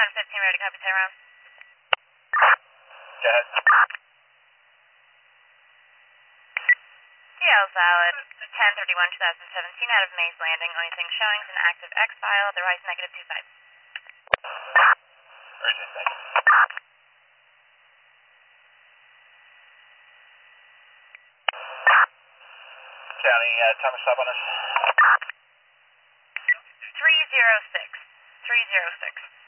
Fox 15 ready to copy Tyrone. Go ahead. DL Salad, 10/31/2017 out of Mays Landing. Only thing showing is an active X file. Otherwise negative 25. Urgent second. County, timer stop on us. 306. 306.